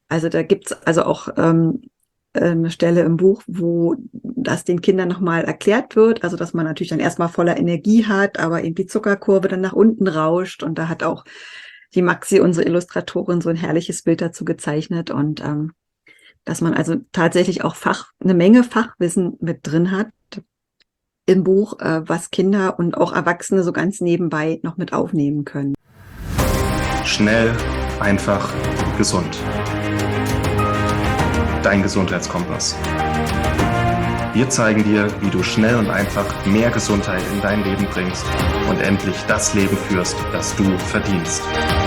Also da gibt's also auch eine Stelle im Buch, wo das den Kindern nochmal erklärt wird, also dass man natürlich dann erstmal voller Energie hat, aber eben die Zuckerkurve dann nach unten rauscht und da hat auch die Maxi, unsere Illustratorin, so ein herrliches Bild dazu gezeichnet und dass man also tatsächlich auch eine Menge Fachwissen mit drin hat im Buch, was Kinder und auch Erwachsene so ganz nebenbei noch mit aufnehmen können. Schnell, einfach, gesund. Dein Gesundheitskompass. Wir zeigen dir, wie du schnell und einfach mehr Gesundheit in dein Leben bringst und endlich das Leben führst, das du verdienst.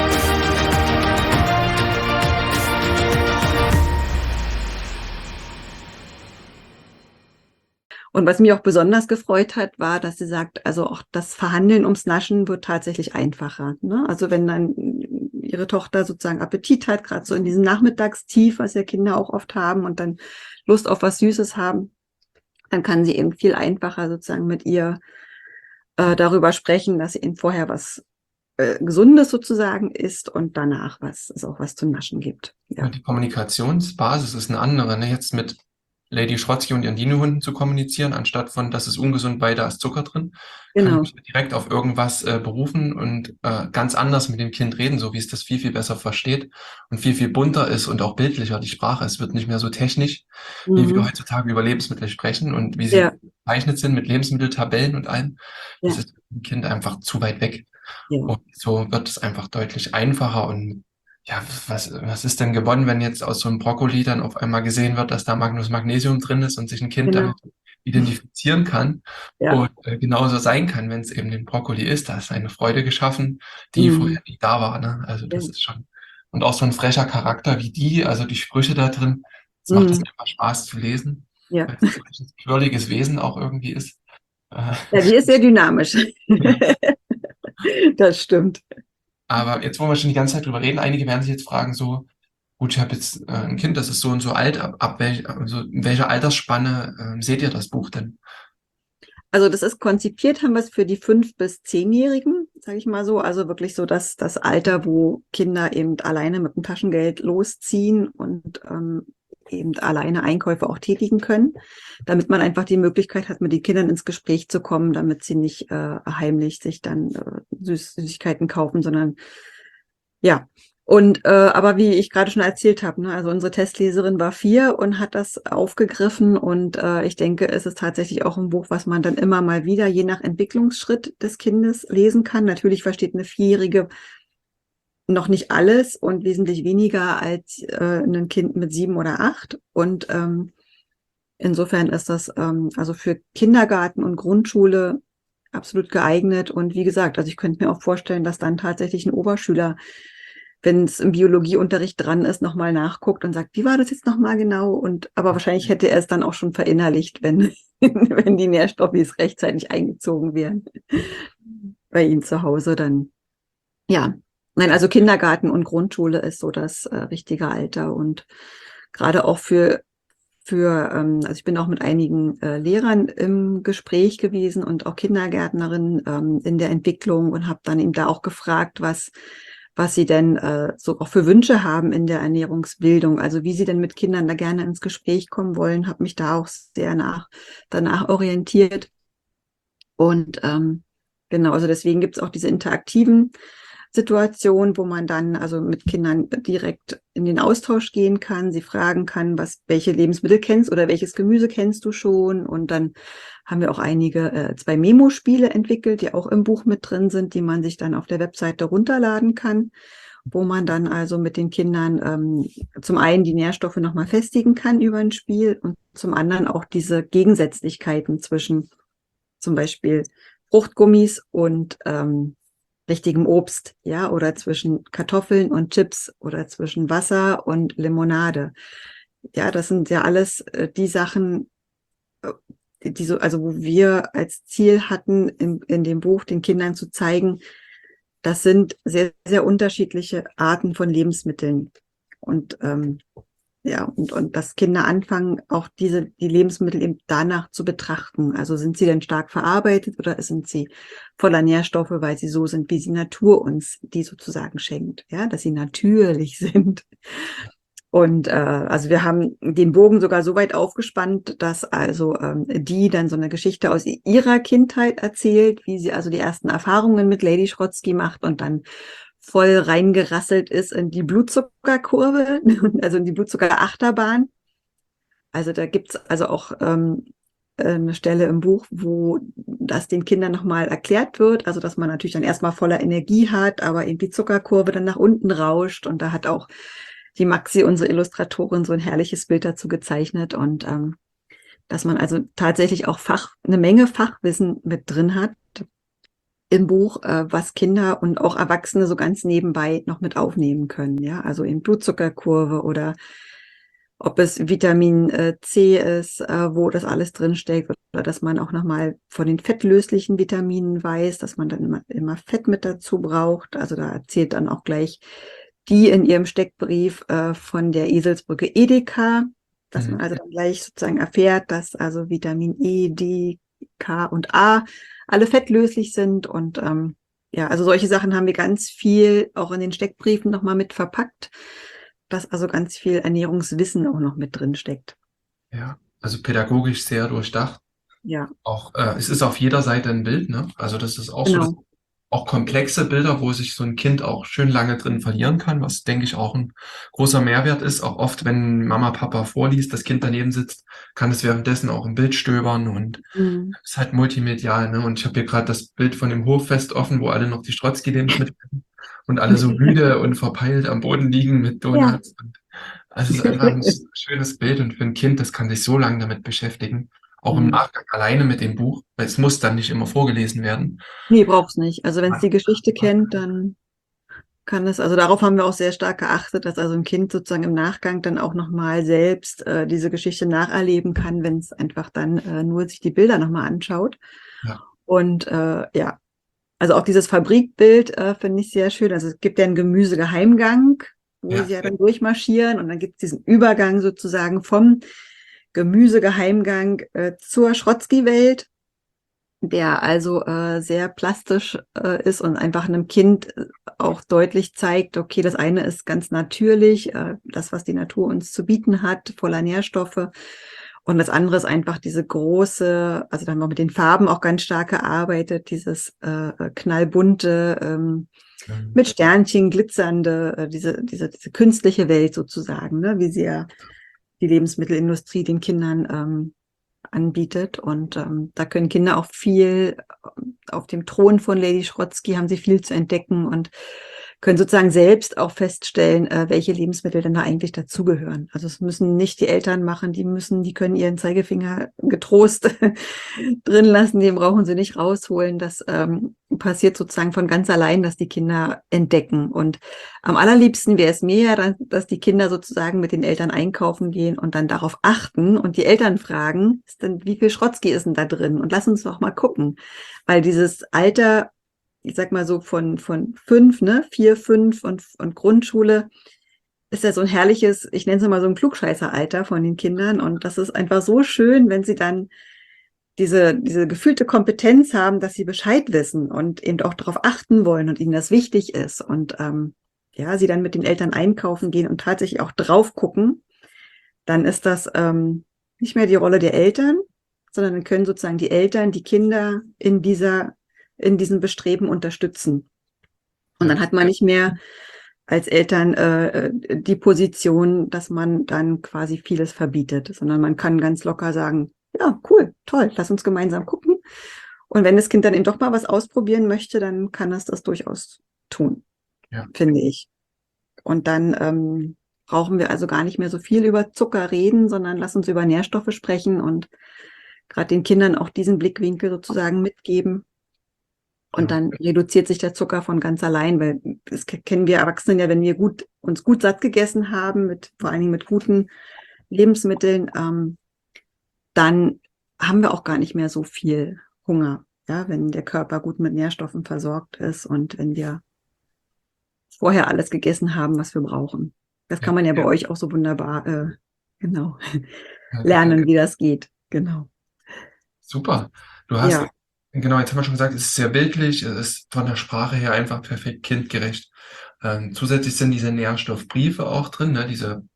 Und was mich auch besonders gefreut hat, war, dass sie sagt, also auch das Verhandeln ums Naschen wird tatsächlich einfacher. Ne? Also wenn dann ihre Tochter sozusagen Appetit hat, gerade so in diesem Nachmittagstief, was ja Kinder auch oft haben und dann Lust auf was Süßes haben, dann kann sie eben viel einfacher sozusagen mit ihr darüber sprechen, dass sie eben vorher was Gesundes sozusagen isst und danach es auch was zum Naschen gibt. Ja. Die Kommunikationsbasis ist eine andere, ne? Jetzt mit Lady Schrotzki und ihren Dino-Hunden zu kommunizieren, anstatt von, das ist ungesund, bei da ist Zucker drin, kann Genau. ich mich direkt auf irgendwas berufen und ganz anders mit dem Kind reden, so wie es das viel, viel besser versteht und viel, viel bunter ist und auch bildlicher die Sprache. Es wird nicht mehr so technisch, wie wir Mhm. heutzutage über Lebensmittel sprechen und wie Ja. sie gezeichnet sind mit Lebensmitteltabellen und allem. Das Ja. ist dem Kind einfach zu weit weg. Ja. Und so wird es einfach deutlich einfacher und ja, was ist denn gewonnen, wenn jetzt aus so einem Brokkoli dann auf einmal gesehen wird, dass da Magnesium drin ist und sich ein Kind Genau. damit identifizieren kann Ja. und genauso sein kann, wenn es eben den Brokkoli isst. Da ist eine Freude geschaffen, die Mhm. vorher nicht da war. Ne? Also Ja. das ist schon. Und auch so ein frecher Charakter wie die, also die Sprüche da drin, es macht es Mhm. einfach Spaß zu lesen, Ja. weil es ein quirliges Wesen auch irgendwie ist. Äh, Ja, die ist sehr dynamisch. ja. Das stimmt. Aber jetzt, wo wir schon die ganze Zeit drüber reden, einige werden sich jetzt fragen, so, gut, ich habe jetzt ein Kind, das ist so und so alt, also in welcher Altersspanne seht ihr das Buch denn? Also das ist konzipiert, haben wir es für die 5- bis 10-Jährigen, sage ich mal so. Also wirklich so das Alter, wo Kinder eben alleine mit dem Taschengeld losziehen und eben alleine Einkäufe auch tätigen können, damit man einfach die Möglichkeit hat, mit den Kindern ins Gespräch zu kommen, damit sie nicht heimlich sich dann Süßigkeiten kaufen, sondern ja. Und aber wie ich gerade schon erzählt habe, ne, also unsere Testleserin war 4 und hat das aufgegriffen und ich denke, es ist tatsächlich auch ein Buch, was man dann immer mal wieder, je nach Entwicklungsschritt des Kindes, lesen kann. Natürlich versteht eine 4-Jährige noch nicht alles und wesentlich weniger als ein Kind mit 7 oder 8. Und insofern ist das also für Kindergarten und Grundschule absolut geeignet. Und wie gesagt, also ich könnte mir auch vorstellen, dass dann tatsächlich ein Oberschüler, wenn es im Biologieunterricht dran ist, nochmal nachguckt und sagt, wie war das jetzt nochmal genau? Und aber wahrscheinlich hätte er es dann auch schon verinnerlicht, wenn, wenn die Nährstoffe rechtzeitig eingezogen wären bei ihm zu Hause, dann ja. Nein, also Kindergarten und Grundschule ist so das richtige Alter und gerade auch also ich bin auch mit einigen Lehrern im Gespräch gewesen und auch Kindergärtnerinnen in der Entwicklung und habe dann eben da auch gefragt, was sie denn so auch für Wünsche haben in der Ernährungsbildung, also wie sie denn mit Kindern da gerne ins Gespräch kommen wollen, habe mich da auch sehr danach orientiert. Und genau, also deswegen gibt es auch diese interaktiven Situationen, wo man dann also mit Kindern direkt in den Austausch gehen kann, sie fragen kann, welche Lebensmittel kennst oder welches Gemüse kennst du schon. Und dann haben wir auch einige 2 Memo-Spiele entwickelt, die auch im Buch mit drin sind, die man sich dann auf der Webseite runterladen kann, wo man dann also mit den Kindern zum einen die Nährstoffe nochmal festigen kann über ein Spiel und zum anderen auch diese Gegensätzlichkeiten zwischen zum Beispiel Fruchtgummis und richtigem Obst, ja, oder zwischen Kartoffeln und Chips oder zwischen Wasser und Limonade. Ja, das sind ja alles die Sachen, die so, also wo wir als Ziel hatten, in dem Buch den Kindern zu zeigen, das sind sehr, sehr unterschiedliche Arten von Lebensmitteln. Und ja, und dass Kinder anfangen, auch die Lebensmittel eben danach zu betrachten. Also sind sie denn stark verarbeitet oder sind sie voller Nährstoffe, weil sie so sind, wie die Natur uns die sozusagen schenkt, ja, dass sie natürlich sind. Und also wir haben den Bogen sogar so weit aufgespannt, dass also die dann so eine Geschichte aus ihrer Kindheit erzählt, wie sie also die ersten Erfahrungen mit Lady Schrotzky macht und dann voll reingerasselt ist in die Blutzuckerkurve, also in die Blutzuckerachterbahn. Also da gibt's also auch eine Stelle im Buch, wo das den Kindern nochmal erklärt wird, also dass man natürlich dann erstmal voller Energie hat, aber eben die Zuckerkurve dann nach unten rauscht, und da hat auch die Maxi, unsere Illustratorin, so ein herrliches Bild dazu gezeichnet, und dass man also tatsächlich auch eine Menge Fachwissen mit drin hat im Buch, was Kinder und auch Erwachsene so ganz nebenbei noch mit aufnehmen können, ja, also in Blutzuckerkurve oder ob es Vitamin C ist, wo das alles drinsteckt, oder dass man auch nochmal von den fettlöslichen Vitaminen weiß, dass man dann immer Fett mit dazu braucht. Also da erzählt dann auch gleich die in ihrem Steckbrief von der Eselsbrücke Edeka, dass man also dann gleich sozusagen erfährt, dass also Vitamin E, D, K und A alle fettlöslich sind. Und ja, also solche Sachen haben wir ganz viel auch in den Steckbriefen nochmal mit verpackt, dass also ganz viel Ernährungswissen auch noch mit drin steckt. Ja, also pädagogisch sehr durchdacht. Ja, Auch es ist auf jeder Seite ein Bild, ne? Also das ist auch so, dass genau. auch komplexe Bilder, wo sich so ein Kind auch schön lange drin verlieren kann, was, denke ich, auch ein großer Mehrwert ist. Auch oft, wenn Mama, Papa vorliest, das Kind daneben sitzt, kann es währenddessen auch im Bild stöbern und Mhm. ist halt multimedial, ne? Und ich habe hier gerade das Bild von dem Hoffest offen, wo alle noch die Strotzki-Lebensmittel und alle so müde und verpeilt am Boden liegen mit Ja. Donuts. Und also es ist einfach ein schönes Bild, und für ein Kind, das kann sich so lange damit beschäftigen, auch im Mhm. Nachgang alleine mit dem Buch, weil es muss dann nicht immer vorgelesen werden. Nee, braucht's nicht. Also wenn es Man- die Geschichte kennt, dann kann es, also darauf haben wir auch sehr stark geachtet, dass also ein Kind sozusagen im Nachgang dann auch nochmal selbst diese Geschichte nacherleben kann, wenn es einfach dann nur sich die Bilder nochmal anschaut. Ja, Und ja, also auch dieses Fabrikbild finde ich sehr schön. Also es gibt ja einen Gemüsegeheimgang, wo ja, sie ja dann durchmarschieren, und dann gibt es diesen Übergang sozusagen vom Gemüsegeheimgang zur Schrotzki-Welt, der also sehr plastisch ist und einfach einem Kind auch deutlich zeigt, okay, das eine ist ganz natürlich, das, was die Natur uns zu bieten hat, voller Nährstoffe. Und das andere ist einfach diese große, also da haben wir mit den Farben auch ganz stark gearbeitet, dieses knallbunte, mit Sternchen glitzernde, diese künstliche Welt sozusagen, ne, wie sie ja die Lebensmittelindustrie den Kindern anbietet. Und da können Kinder auch viel auf dem Thron von Lady Schrotzky haben sie viel zu entdecken und können sozusagen selbst auch feststellen, welche Lebensmittel denn da eigentlich dazugehören. Also es müssen nicht die Eltern machen, die können ihren Zeigefinger getrost drin lassen, den brauchen sie nicht rausholen. Das passiert sozusagen von ganz allein, dass die Kinder entdecken. Und am allerliebsten wäre es mir ja, dass die Kinder sozusagen mit den Eltern einkaufen gehen und dann darauf achten und die Eltern fragen, wie viel Schrotzki ist denn da drin? Und lass uns doch mal gucken. Weil dieses Alter, ich sag mal so von 5, ne, 4, 5 und Grundschule, ist ja so ein herrliches, ich nenne es mal so ein Klugscheißeralter von den Kindern. Und das ist einfach so schön, wenn sie dann diese gefühlte Kompetenz haben, dass sie Bescheid wissen und eben auch darauf achten wollen und ihnen das wichtig ist. Und ja, sie dann mit den Eltern einkaufen gehen und tatsächlich auch drauf gucken, dann ist das nicht mehr die Rolle der Eltern, sondern dann können sozusagen die Eltern die Kinder in diesem Bestreben unterstützen. Und ja, dann hat man nicht mehr als Eltern die Position, dass man dann quasi vieles verbietet, sondern man kann ganz locker sagen, ja, cool, toll, lass uns gemeinsam gucken. Und wenn das Kind dann eben doch mal was ausprobieren möchte, dann kann es das durchaus tun, ja. finde ich. Und dann brauchen wir also gar nicht mehr so viel über Zucker reden, sondern lass uns über Nährstoffe sprechen und gerade den Kindern auch diesen Blickwinkel sozusagen mitgeben. Und Genau. dann reduziert sich der Zucker von ganz allein, weil das kennen wir Erwachsenen ja, wenn wir uns gut satt gegessen haben, vor allen Dingen mit guten Lebensmitteln, dann haben wir auch gar nicht mehr so viel Hunger, ja, wenn der Körper gut mit Nährstoffen versorgt ist und wenn wir vorher alles gegessen haben, was wir brauchen. Das kann man ja bei euch auch so wunderbar, genau, Ja, lernen, wie das geht. Genau. super. Du hast, Ja, genau, jetzt haben wir schon gesagt, es ist sehr bildlich, es ist von der Sprache her einfach perfekt kindgerecht. Zusätzlich sind diese Nährstoffbriefe auch drin, ne, diese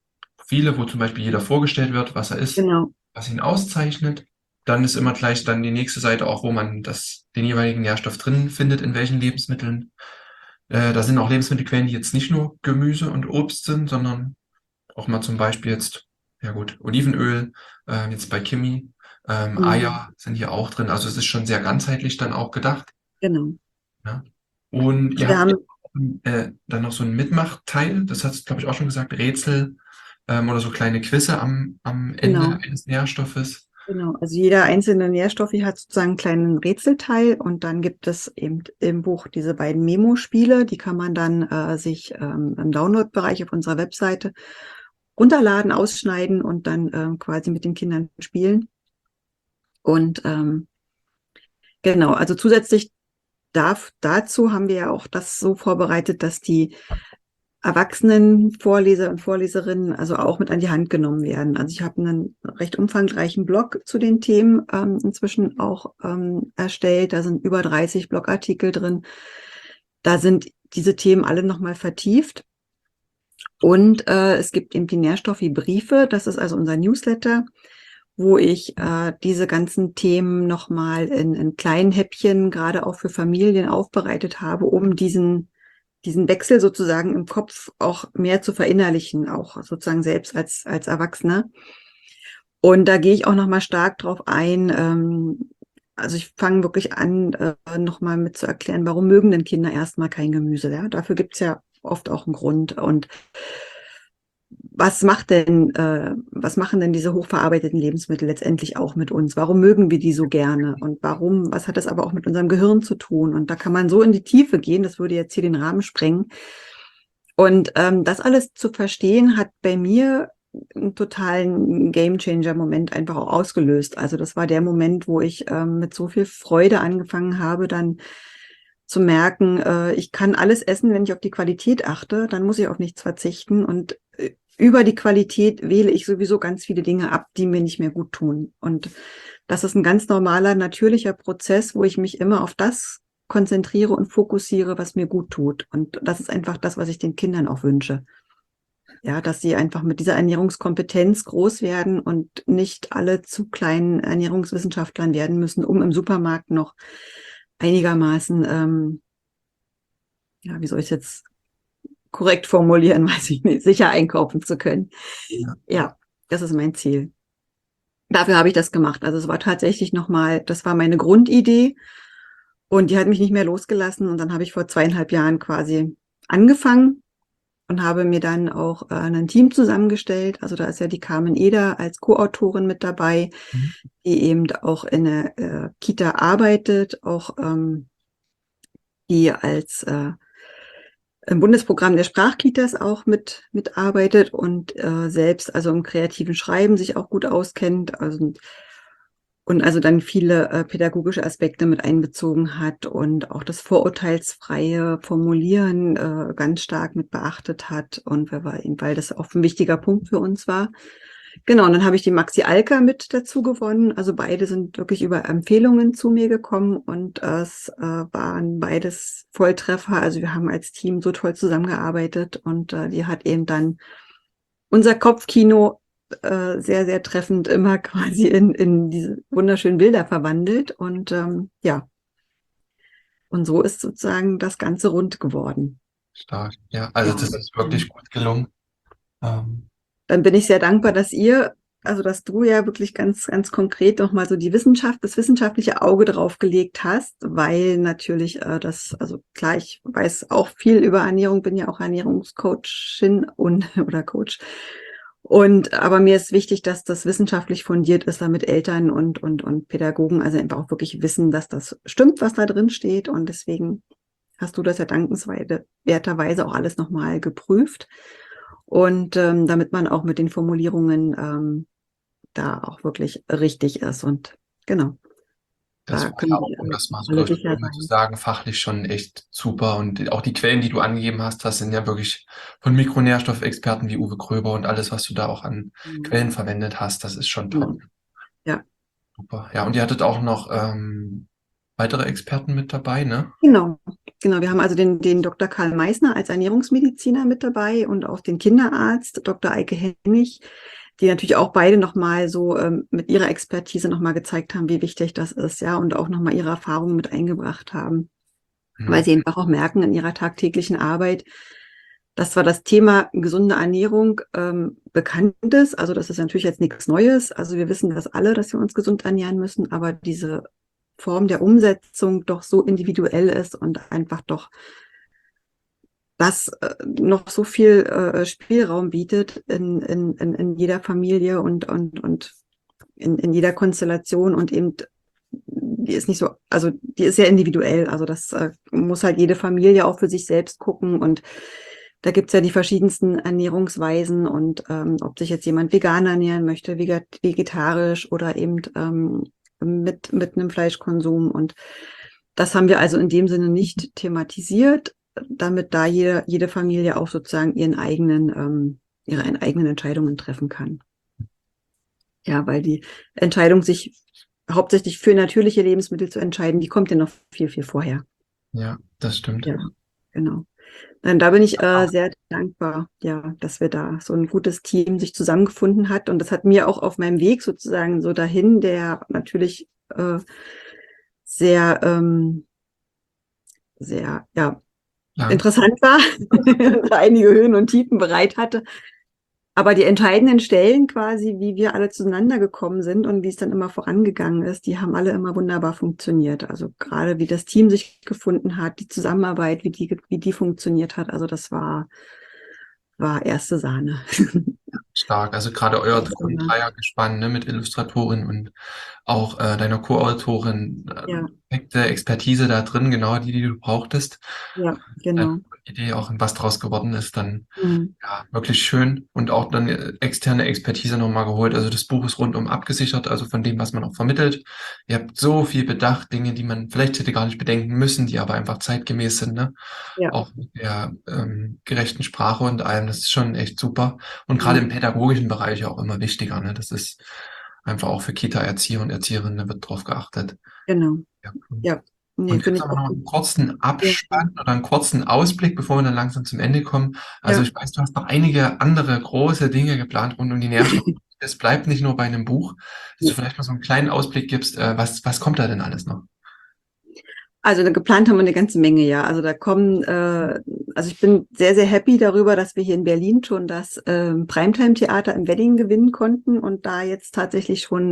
viele, wo zum Beispiel jeder vorgestellt wird, was er ist, Genau, was ihn auszeichnet. Dann ist immer gleich dann die nächste Seite auch, wo man den jeweiligen Nährstoff drin findet, in welchen Lebensmitteln. Da sind auch Lebensmittelquellen, die jetzt nicht nur Gemüse und Obst sind, sondern auch mal zum Beispiel jetzt, ja gut, Olivenöl, jetzt bei Kimi, mhm. Eier sind hier auch drin. Also es ist schon sehr ganzheitlich dann auch gedacht. Genau. Ja. Und Also ihr wir habt ja haben, auch, dann noch so ein Mitmachteil, das hast du, glaube ich, auch schon gesagt, Rätsel, oder so kleine Quizze am Ende genau, eines Nährstoffes. genau. Also jeder einzelne Nährstoff hat sozusagen einen kleinen Rätselteil und dann gibt es eben im Buch diese beiden Memo-Spiele, die kann man dann sich im Download-Bereich auf unserer Webseite runterladen, ausschneiden und dann quasi mit den Kindern spielen. Und genau, also zusätzlich dazu haben wir ja auch das so vorbereitet, dass die erwachsenen Vorleser und Vorleserinnen also auch mit an die Hand genommen werden. Also ich habe einen recht umfangreichen Blog zu den Themen inzwischen auch erstellt. Da sind über 30 Blogartikel drin. Da sind diese Themen alle nochmal vertieft. Und es gibt eben die Nährstoffe-Briefe. Das ist also unser Newsletter, wo ich diese ganzen Themen nochmal in kleinen Häppchen, gerade auch für Familien, aufbereitet habe, um diesen Wechsel sozusagen im Kopf auch mehr zu verinnerlichen, auch sozusagen selbst als Erwachsener. Und da gehe ich auch nochmal stark drauf ein. Also ich fange wirklich an, nochmal mit zu erklären, warum mögen denn Kinder erstmal kein Gemüse? Ja? Dafür gibt's ja oft auch einen Grund. Und was machen denn diese hochverarbeiteten Lebensmittel letztendlich auch mit uns? Warum mögen wir die so gerne? Und was hat das aber auch mit unserem Gehirn zu tun? Und da kann man so in die Tiefe gehen, das würde jetzt hier den Rahmen sprengen. Und das alles zu verstehen, hat bei mir einen totalen Gamechanger-Moment einfach auch ausgelöst. Also das war der Moment, wo ich mit so viel Freude angefangen habe, dann zu merken, ich kann alles essen, wenn ich auf die Qualität achte, dann muss ich auf nichts verzichten. Und über die Qualität wähle ich sowieso ganz viele Dinge ab, die mir nicht mehr gut tun. Und das ist ein ganz normaler, natürlicher Prozess, wo ich mich immer auf das konzentriere und fokussiere, was mir gut tut. Und das ist einfach das, was ich den Kindern auch wünsche. Ja, dass sie einfach mit dieser Ernährungskompetenz groß werden und nicht alle zu kleinen Ernährungswissenschaftlern werden müssen, um im Supermarkt noch einigermaßen, ja, wie soll ich es jetzt korrekt formulieren, weiß ich nicht, sicher einkaufen zu können. Ja. Ja, das ist mein Ziel. Dafür habe ich das gemacht. Also es war tatsächlich nochmal, das war meine Grundidee und die hat mich nicht mehr losgelassen. Und dann habe ich vor 2,5 Jahren quasi angefangen und habe mir dann auch ein Team zusammengestellt. Also da ist ja die Carmen Eder als Co-Autorin mit dabei, Mhm. die eben auch in der Kita arbeitet, auch die als im Bundesprogramm der Sprachkitas auch mitarbeitet und selbst also im kreativen Schreiben sich auch gut auskennt. Und also dann viele pädagogische Aspekte mit einbezogen hat und auch das vorurteilsfreie Formulieren ganz stark mit beachtet hat und weil das auch ein wichtiger Punkt für uns war. Genau, und dann habe ich die Maxi Alka mit dazu gewonnen. Also beide sind wirklich über Empfehlungen zu mir gekommen und es waren beides Volltreffer. Also wir haben als Team so toll zusammengearbeitet und die hat eben dann unser Kopfkino sehr, sehr treffend immer quasi in diese wunderschönen Bilder verwandelt. Und ja, und so ist sozusagen das Ganze rund geworden. Stark. Ja, also Ja, das ist wirklich gut gelungen. Ähm, dann bin ich sehr dankbar, dass du ja wirklich ganz, ganz konkret nochmal so das wissenschaftliche Auge drauf gelegt hast, weil natürlich also klar, ich weiß auch viel über Ernährung, bin ja auch Ernährungscoachin oder Coach. Aber mir ist wichtig, dass das wissenschaftlich fundiert ist, damit Eltern und Pädagogen also einfach auch wirklich wissen, dass das stimmt, was da drin steht. Und deswegen hast du das ja dankenswerterweise auch alles nochmal geprüft. Und damit man auch mit den Formulierungen da auch wirklich richtig ist. Und genau, Das da war ja können auch, wir um das mal so alle sicher durchzuführen, zu sein. sagen, fachlich schon echt super. Und auch die Quellen, die du angegeben hast, das sind ja wirklich von Mikronährstoffexperten wie Uwe Gröber und alles, was du da auch an Mhm. Quellen verwendet hast, das ist schon top. Genau. Ja, Super. Ja, und ihr hattet auch noch weitere Experten mit dabei, ne? genau. genau. Wir haben also den Dr. Karl Meissner als Ernährungsmediziner mit dabei und auch den Kinderarzt Dr. Eike Hennig, die natürlich auch beide nochmal so mit ihrer Expertise nochmal gezeigt haben, wie wichtig das ist, ja, und auch nochmal ihre Erfahrungen mit eingebracht haben, weil sie einfach auch merken in ihrer tagtäglichen Arbeit, dass zwar das Thema gesunde Ernährung bekannt ist, also das ist natürlich jetzt nichts Neues, also wir wissen das alle, dass wir uns gesund ernähren müssen, aber diese Form der Umsetzung doch so individuell ist und einfach doch das noch so viel Spielraum bietet in jeder Familie und in jeder Konstellation und eben die ist nicht so, also die ist sehr individuell, also das muss halt jede Familie auch für sich selbst gucken und da gibt's ja die verschiedensten Ernährungsweisen und ob sich jetzt jemand vegan ernähren möchte, vegetarisch oder eben mit einem Fleischkonsum. Und das haben wir also in dem Sinne nicht thematisiert, damit da jede Familie auch sozusagen ihre eigenen Entscheidungen treffen kann. Ja, weil die Entscheidung, sich hauptsächlich für natürliche Lebensmittel zu entscheiden, die kommt ja noch viel, viel vorher. Ja, das stimmt. Ja, genau. Da bin ich sehr dankbar, ja, dass wir da so ein gutes Team sich zusammengefunden hat. Und das hat mir auch auf meinem Weg sozusagen so dahin, der natürlich sehr, ja, interessant war, einige Höhen und Tiefen bereit hatte. Aber die entscheidenden Stellen quasi, wie wir alle zueinander gekommen sind und wie es dann immer vorangegangen ist, die haben alle immer wunderbar funktioniert. Also gerade wie das Team sich gefunden hat, die Zusammenarbeit, wie die funktioniert hat. Also das war erste Sahne. Stark. Also gerade euer Dreiergespann, ne, mit Illustratorin und auch deiner Co-Autorin, Ja, perfekte Expertise da drin, genau die du brauchtest. ja, genau. Idee auch was draus geworden ist, dann Mhm. ja, wirklich schön und auch dann externe Expertise nochmal geholt. Also das Buch ist rundum abgesichert, also von dem, was man auch vermittelt. Ihr habt so viel bedacht, Dinge, die man vielleicht hätte gar nicht bedenken müssen, die aber einfach zeitgemäß sind, ne? Ja, Auch mit der gerechten Sprache und allem, das ist schon echt super. Und gerade im mhm. pädagogischen Bereich auch immer wichtiger, ne? Das ist einfach auch für Kita-Erzieher und Erzieherinnen, da wird drauf geachtet. Genau. Ja, cool. Ja, nee, Und finde jetzt ich haben wir auch noch gut. einen kurzen Ja, Abspann oder einen kurzen Ausblick, bevor wir dann langsam zum Ende kommen. Also ja. ich weiß, du hast noch einige andere große Dinge geplant rund um die Nährstoffe. Es bleibt nicht nur bei einem Buch, dass du vielleicht mal so einen kleinen Ausblick gibst, was kommt da denn alles noch? Also geplant haben wir eine ganze Menge, ja. Also da kommen, also ich bin sehr, sehr happy darüber, dass wir hier in Berlin schon das Primetime-Theater im Wedding gewinnen konnten und da jetzt tatsächlich schon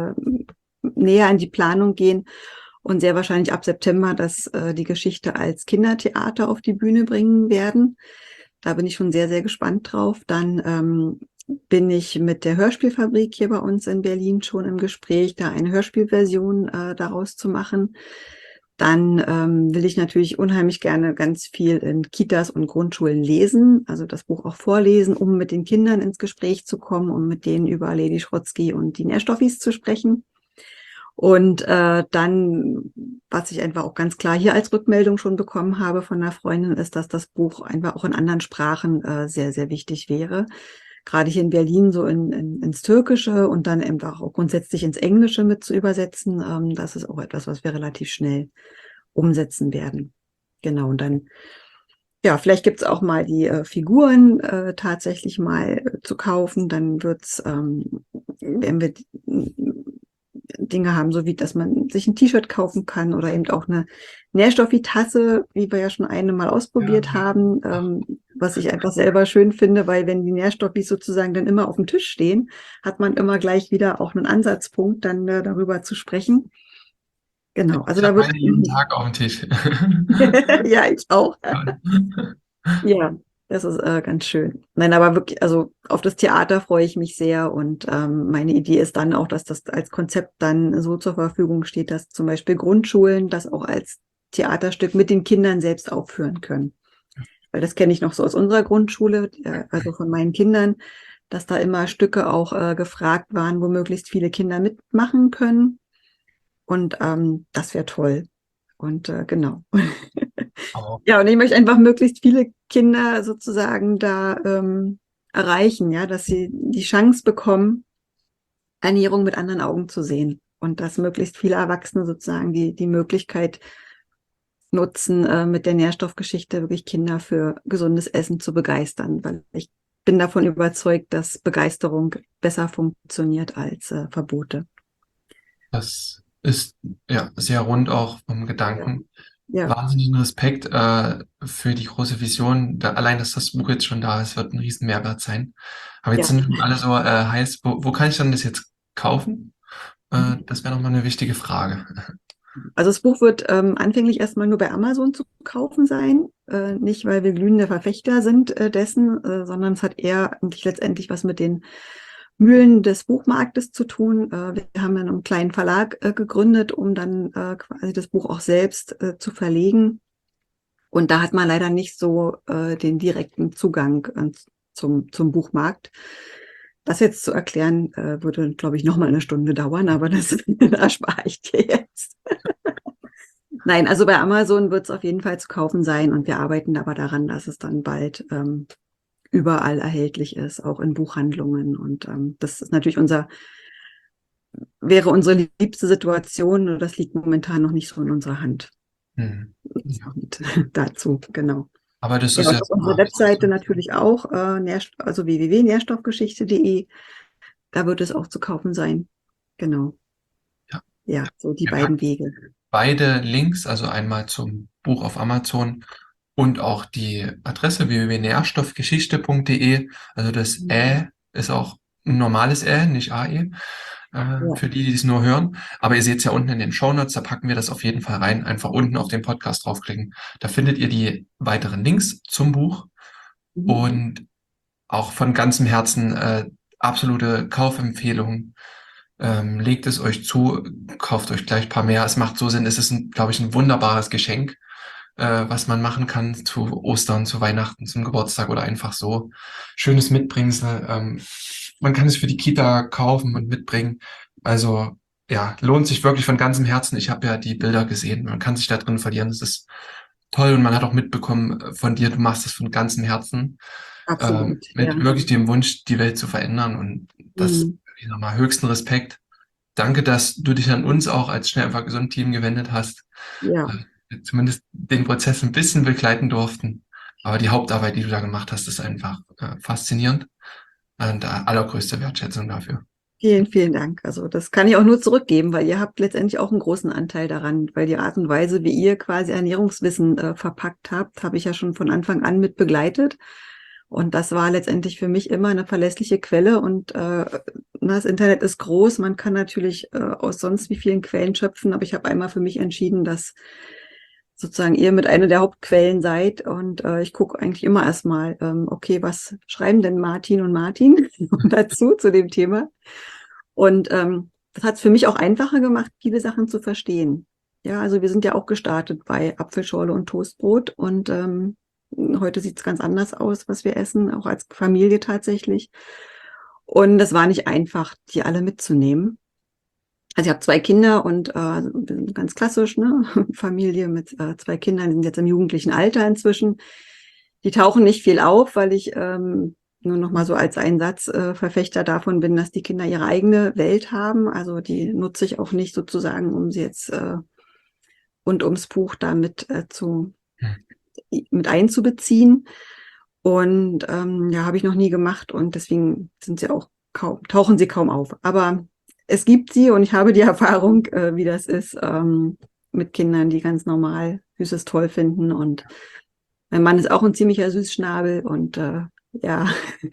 näher an die Planung gehen und sehr wahrscheinlich ab September die Geschichte als Kindertheater auf die Bühne bringen werden. Da bin ich schon sehr, sehr gespannt drauf. Dann bin ich mit der Hörspielfabrik hier bei uns in Berlin schon im Gespräch, da eine Hörspielversion daraus zu machen. Dann will ich natürlich unheimlich gerne ganz viel in Kitas und Grundschulen lesen, also das Buch auch vorlesen, um mit den Kindern ins Gespräch zu kommen, um mit denen über Lady Schrotzky und die Nährstoffis zu sprechen. Und dann, was ich einfach auch ganz klar hier als Rückmeldung schon bekommen habe von einer Freundin, ist, dass das Buch einfach auch in anderen Sprachen sehr, sehr wichtig wäre. Gerade hier in Berlin so ins Türkische und dann eben auch grundsätzlich ins Englische mit zu übersetzen. Das ist auch etwas, was wir relativ schnell umsetzen werden. Genau, und dann, ja, vielleicht gibt's auch mal die Figuren tatsächlich mal zu kaufen. Dann werden wir Dinge haben, so wie, dass man sich ein T-Shirt kaufen kann oder eben auch eine Nährstoffi-Tasse, wie wir ja schon eine mal ausprobiert haben, was ich einfach selber schön finde, weil wenn die Nährstoffis sozusagen dann immer auf dem Tisch stehen, hat man immer gleich wieder auch einen Ansatzpunkt, dann darüber zu sprechen. Genau, also Ich da habe wird meine jeden Tag auf dem Tisch. ja, ich auch. Ja, das ist ganz schön. Nein, aber wirklich, also auf das Theater freue ich mich sehr und meine Idee ist dann auch, dass das als Konzept dann so zur Verfügung steht, dass zum Beispiel Grundschulen das auch als Theaterstück mit den Kindern selbst aufführen können. Weil das kenne ich noch so aus unserer Grundschule, also von meinen Kindern, dass da immer Stücke auch gefragt waren, wo möglichst viele Kinder mitmachen können. Und das wäre toll. Und genau. Aber Ja, und ich möchte einfach möglichst viele Kinder sozusagen da erreichen, ja, dass sie die Chance bekommen, Ernährung mit anderen Augen zu sehen. Und dass möglichst viele Erwachsene sozusagen die Möglichkeit nutzen, mit der Nährstoffgeschichte wirklich Kinder für gesundes Essen zu begeistern, weil ich bin davon überzeugt, dass Begeisterung besser funktioniert als Verbote. Das ist ja sehr rund auch vom Gedanken. Ja, Wahnsinnigen Respekt für die große Vision. Allein, dass das Buch jetzt schon da ist, wird ein riesen Mehrwert sein. Aber jetzt ja. sind alle so heiß. Wo kann ich dann das jetzt kaufen? Das wäre nochmal eine wichtige Frage. Also das Buch wird anfänglich erstmal nur bei Amazon zu kaufen sein. Nicht, weil wir glühende Verfechter sind dessen, sondern es hat eher eigentlich letztendlich was mit den Mühlen des Buchmarktes zu tun. Wir haben dann einen kleinen Verlag gegründet, um dann quasi das Buch auch selbst zu verlegen. Und da hat man leider nicht so den direkten Zugang zum Buchmarkt. Das jetzt zu erklären, würde, glaube ich, noch mal eine Stunde dauern, aber das erspare ich dir jetzt. Nein, also bei Amazon wird es auf jeden Fall zu kaufen sein und wir arbeiten aber daran, dass es dann bald überall erhältlich ist, auch in Buchhandlungen. Und das ist natürlich wäre unsere liebste Situation, nur das liegt momentan noch nicht so in unserer Hand. Hm. Ja. Und dazu, genau. Aber das Ja, ist und ja auf unserer Webseite natürlich auch, also www.nährstoffgeschichte.de, da wird es auch zu kaufen sein. Genau. ja. Ja, so die Wir beiden packen Wege. beide Links, also einmal zum Buch auf Amazon und auch die Adresse www.nährstoffgeschichte.de. Also das Ä ist auch ein normales Ä, nicht AE, Ja. für die, die es nur hören. Aber ihr seht es ja unten in den Shownotes, da packen wir das auf jeden Fall rein. Einfach unten auf den Podcast draufklicken. Da findet ihr die weiteren Links zum Buch Mhm. und auch von ganzem Herzen absolute Kaufempfehlung. Legt es euch zu, kauft euch gleich ein paar mehr. Es macht so Sinn. Es ist, glaube ich, ein wunderbares Geschenk, was man machen kann zu Ostern, zu Weihnachten, zum Geburtstag oder einfach so. Schönes Mitbringsel. Man kann es für die Kita kaufen und mitbringen. Also ja, lohnt sich wirklich von ganzem Herzen. Ich habe ja die Bilder gesehen. Man kann sich da drin verlieren. Das ist toll und man hat auch mitbekommen von dir, du machst es von ganzem Herzen Absolut, mit ja. wirklich dem Wunsch, die Welt zu verändern. Und das, Mhm. ich sag mal, höchsten Respekt. Danke, dass du dich an uns auch als Schnell einfach gesund Team gewendet hast. Ja, Zumindest den Prozess ein bisschen begleiten durften. Aber die Hauptarbeit, die du da gemacht hast, ist einfach faszinierend. Und allergrößte Wertschätzung dafür. vielen, vielen Dank. Also das kann ich auch nur zurückgeben, weil ihr habt letztendlich auch einen großen Anteil daran, weil die Art und Weise, wie ihr quasi Ernährungswissen verpackt habt, habe ich ja schon von Anfang an mit begleitet. Und das war letztendlich für mich immer eine verlässliche Quelle. Und das Internet ist groß. Man kann natürlich aus sonst wie vielen Quellen schöpfen. Aber ich habe einmal für mich entschieden, dass sozusagen ihr mit einer der Hauptquellen seid. Und ich gucke eigentlich immer erstmal, okay, was schreiben denn Martin und Martin dazu, zu dem Thema? Und das hat es für mich auch einfacher gemacht, viele Sachen zu verstehen. Ja, also wir sind ja auch gestartet bei Apfelschorle und Toastbrot und heute sieht es ganz anders aus, was wir essen, auch als Familie tatsächlich. Und das war nicht einfach, die alle mitzunehmen. Also ich habe 2 Kinder und bin ganz klassisch, ne? Familie mit 2 Kindern, die sind jetzt im jugendlichen Alter inzwischen. Die tauchen nicht viel auf, weil ich nur noch mal so als Einsatz Verfechter davon bin, dass die Kinder ihre eigene Welt haben. Also die nutze ich auch nicht sozusagen, um sie jetzt rund ums Buch damit mit einzubeziehen. Und ja, habe ich noch nie gemacht und deswegen sind sie auch tauchen sie kaum auf. Aber es gibt sie und ich habe die Erfahrung, wie das ist mit Kindern, die ganz normal Süßes toll finden. Und mein Mann ist auch ein ziemlicher Süßschnabel und ja,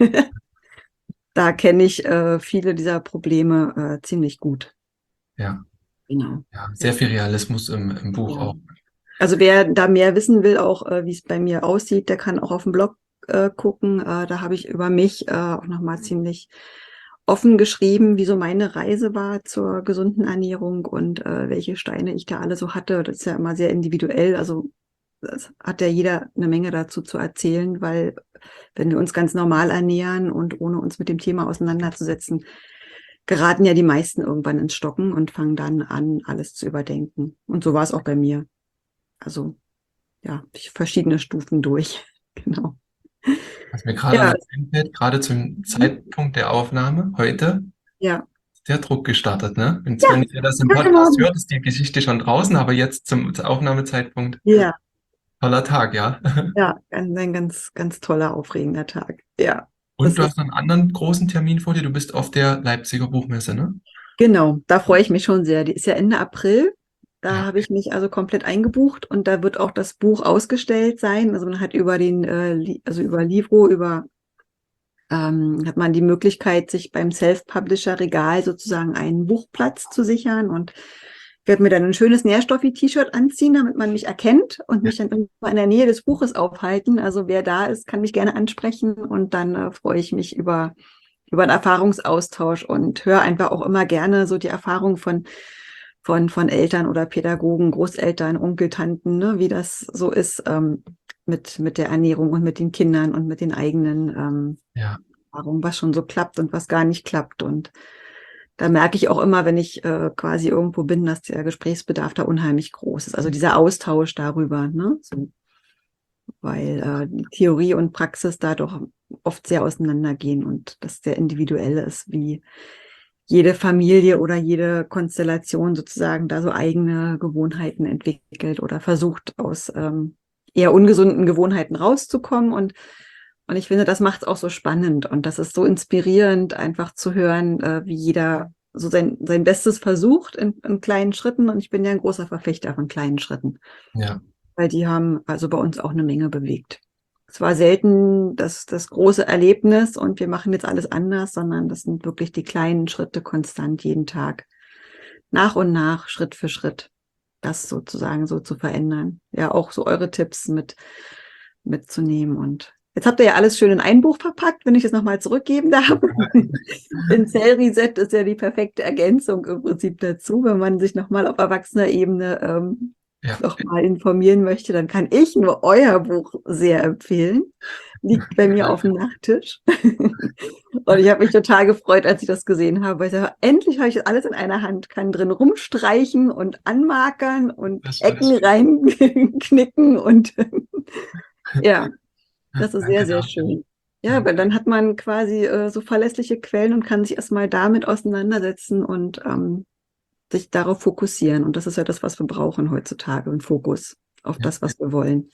da kenne ich viele dieser Probleme ziemlich gut. Ja, Genau. ja, sehr viel Realismus im Buch Ja. auch. Also wer da mehr wissen will, auch wie es bei mir aussieht, der kann auch auf dem Blog gucken. Da habe ich über mich auch nochmal ziemlich offen geschrieben, wie so meine Reise war zur gesunden Ernährung und welche Steine ich da alle so hatte. Das ist ja immer sehr individuell. Also das hat ja jeder eine Menge dazu zu erzählen, weil wenn wir uns ganz normal ernähren und ohne uns mit dem Thema auseinanderzusetzen, geraten ja die meisten irgendwann ins Stocken und fangen dann an, alles zu überdenken. Und so war es auch bei mir. Also ja, verschiedene Stufen durch. Genau. Was mir gerade Ja, einfällt, gerade zum Zeitpunkt der Aufnahme heute, ja, Sehr Druck gestartet, ne? Und Ja, wenn ihr das im ja, genau. Podcast hört, ist die Geschichte schon draußen, aber jetzt zum Aufnahmezeitpunkt Ja, toller Tag, ja. ja, ein ganz, ganz toller, aufregender Tag. Ja, Und das du ist hast noch einen anderen großen Termin vor dir. Du bist auf der Leipziger Buchmesse, ne? genau, da freue ich mich schon sehr. Die ist ja Ende April. Da Ja, habe ich mich also komplett eingebucht und da wird auch das Buch ausgestellt sein. Also man hat über also über Livro, hat man die Möglichkeit, sich beim Self-Publisher-Regal sozusagen einen Buchplatz zu sichern. Und ich werde mir dann ein schönes Nährstoffi-T-Shirt anziehen, damit man mich erkennt und mich dann immer in der Nähe des Buches aufhalten. Also wer da ist, kann mich gerne ansprechen und dann freue ich mich über einen Erfahrungsaustausch und höre einfach auch immer gerne so die Erfahrung von Eltern oder Pädagogen, Großeltern, Onkel, Tanten, ne, wie das so ist mit der Ernährung und mit den Kindern und mit den eigenen ja, Erfahrungen, was schon so klappt und was gar nicht klappt. Und da merke ich auch immer, wenn ich quasi irgendwo bin, dass der Gesprächsbedarf da unheimlich groß ist. Also dieser Austausch darüber, ne? So, weil die Theorie und Praxis da doch oft sehr auseinandergehen und das sehr individuell ist, wie jede Familie oder jede Konstellation sozusagen da so eigene Gewohnheiten entwickelt oder versucht, aus eher ungesunden Gewohnheiten rauszukommen. Und ich finde, das macht es auch so spannend und das ist so inspirierend, einfach zu hören, wie jeder so sein Bestes versucht in kleinen Schritten. Und ich bin ja ein großer Verfechter von kleinen Schritten, ja. weil die haben also bei uns auch eine Menge bewegt. Es war selten das große Erlebnis und wir machen jetzt alles anders, sondern das sind wirklich die kleinen Schritte konstant jeden Tag, nach und nach, Schritt für Schritt, das sozusagen so zu verändern. Ja, auch so eure Tipps mitzunehmen. Und jetzt habt ihr ja alles schön in ein Buch verpackt, wenn ich es nochmal zurückgeben darf. Den Cell Reset ist ja die perfekte Ergänzung im Prinzip dazu, wenn man sich nochmal auf erwachsener Ebene noch mal informieren möchte, dann kann ich nur euer Buch sehr empfehlen. Liegt bei mir auf dem Nachttisch. Und ich habe mich total gefreut, als ich das gesehen habe, weil ich dachte, endlich habe ich das alles in einer Hand, kann drin rumstreichen und anmarkern und Ecken reinknicken und ja, das ist sehr, sehr schön. Ja, weil dann hat man quasi so verlässliche Quellen und kann sich erstmal damit auseinandersetzen und sich darauf fokussieren. Und das ist ja das, was wir brauchen heutzutage, ein Fokus auf das, was wir wollen.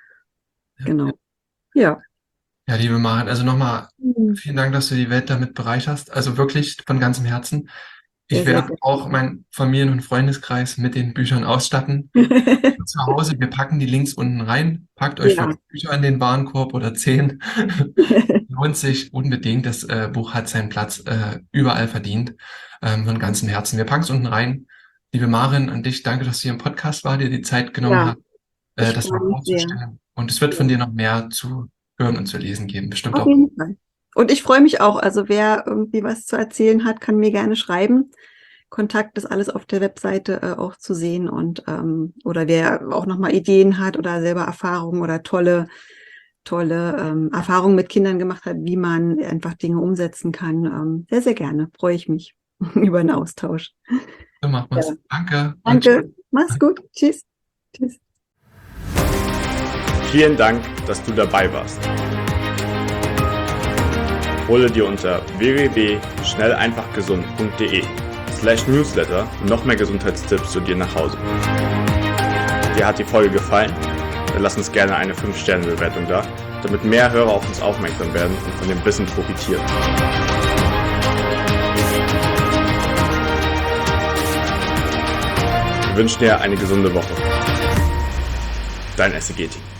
Genau. Ja. Ja, liebe Maren, also nochmal vielen Dank, dass du die Welt damit bereicherst. Also wirklich von ganzem Herzen. Ich werde auch meinen Familien- und Freundeskreis mit den Büchern ausstatten. Zu Hause, wir packen die Links unten rein. Packt euch 5 Bücher in den Warenkorb oder 10. Lohnt sich unbedingt. Das Buch hat seinen Platz überall verdient. Von ganzem Herzen. Wir packen es unten rein. Liebe Maren, an dich, danke, dass du hier im Podcast war, dir die Zeit genommen hast, das mal vorzustellen. Und es wird von dir noch mehr zu hören und zu lesen geben. Bestimmt auf auch. Jeden Fall. Und ich freue mich auch. Also wer irgendwie was zu erzählen hat, kann mir gerne schreiben. Kontakt ist alles auf der Webseite auch zu sehen und oder wer auch nochmal Ideen hat oder selber Erfahrungen oder tolle Erfahrungen mit Kindern gemacht hat, wie man einfach Dinge umsetzen kann. Sehr, sehr gerne. Freue ich mich über einen Austausch. So machen wir's. Ja. Danke. Mach's gut. Tschüss. Tschüss. Vielen Dank, dass du dabei warst. Hole dir unter www.schnelleinfachgesund.de/Newsletter noch mehr Gesundheitstipps zu dir nach Hause. Dir hat die Folge gefallen? Dann lass uns gerne eine 5-Sterne-Bewertung da, damit mehr Hörer auf uns aufmerksam werden und von dem Wissen profitieren. Wir wünschen dir eine gesunde Woche. Dein SEG-Team.